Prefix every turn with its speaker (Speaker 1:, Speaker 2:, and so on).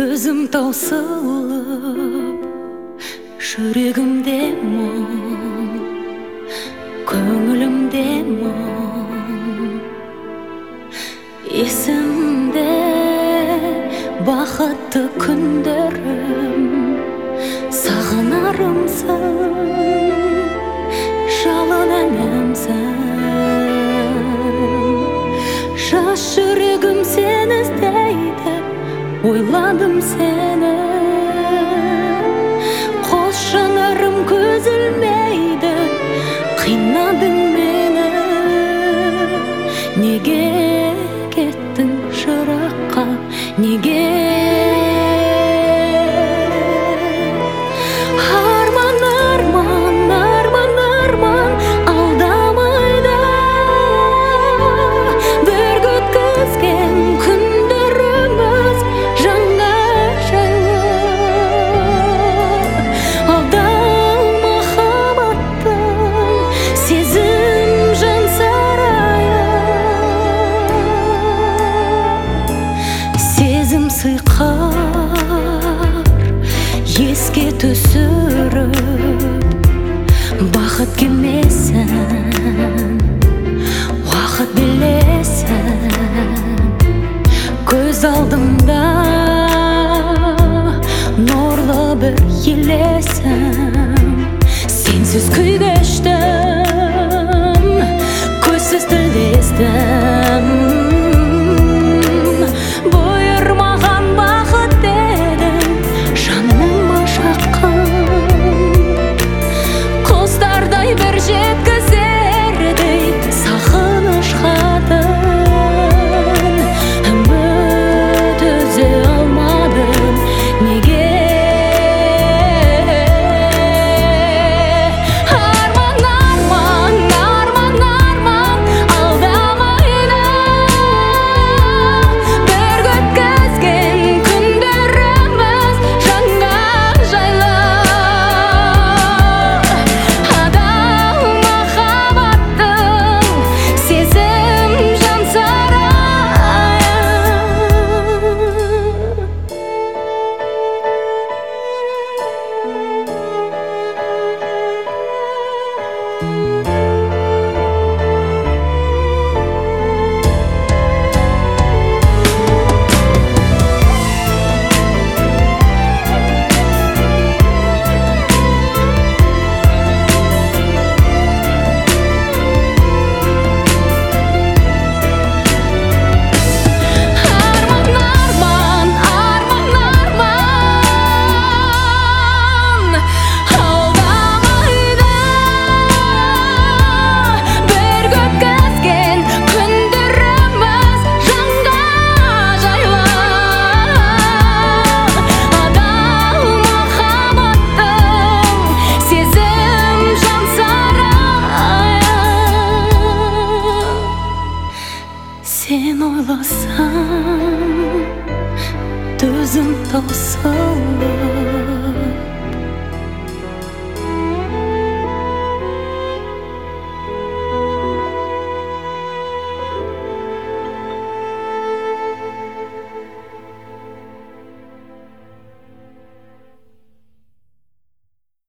Speaker 1: Көзім таусылып, жүрегімде мұң, көңілімде мұң. Есімде бақытты күндерім, сағынарымсың, жалын әнімсің. Жас жүрегім сені іздейді, ойладым сені. Қос жанарым көз ілмейді, қинадың мені. Неге кеттің жыраққа, неге? Арман, арман, арман, арман алдамайды. Бірге өткізген күндеріміз жаңа жайлы. Алдама махаббаттың сезім жан сарайы. Сезім сыйқар еске түсіріп, бақыт келмесін, уақыт білесің. Көз алдымда нұрлы бір елесің. Сенсіз күй кештім, көзсіз тілдестім. Бұйырмаған бақыт дедің, жаныма жақын. Құстардай бір жеткізердей сағыныш хатын. Үміт үзе алмадым, неге? Арман, арман, арман, арман алдамайды. Бірге өткізген күндеріміз жаңа жайлы. Адал махаббаттың сезім жан сарайы. Арман, арман, арман алдамайды. Бірге өткізген күндеріміз жаңа жайлы. Адал махаббаттың сезім жан сарайы. Сен ойласаң, төзім таусылып,